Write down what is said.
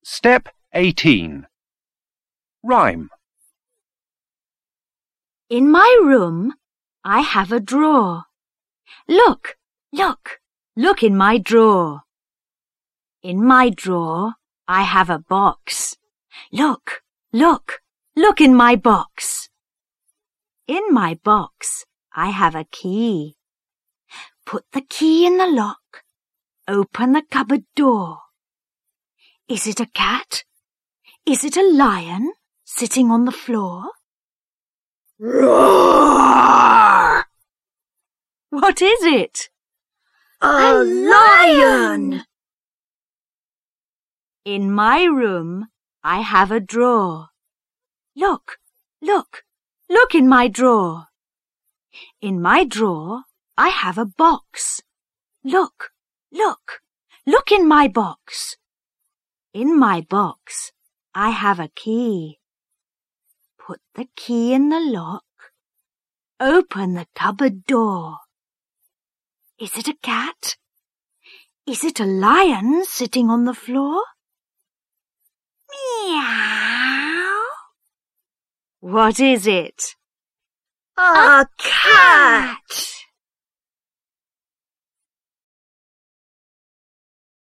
Step 18. Rhyme. In my room, I have a drawer. Look, look, look in my drawer. In my drawer, I have a box. Look, look, look in my box. In my box, I have a key. Put the key in the lock. Open the cupboard door. Is it a cat? Is it a lion sitting on the floor? Roar! What is it? A lion! In my room, I have a drawer. Look, look, look in my drawer. In my drawer, I have a box. Look, look, look in my box. In my box, I have a key. Put the key in the lock. Open the cupboard door. Is it a cat? Is it a lion sitting on the floor? Meow. What is it? A cat!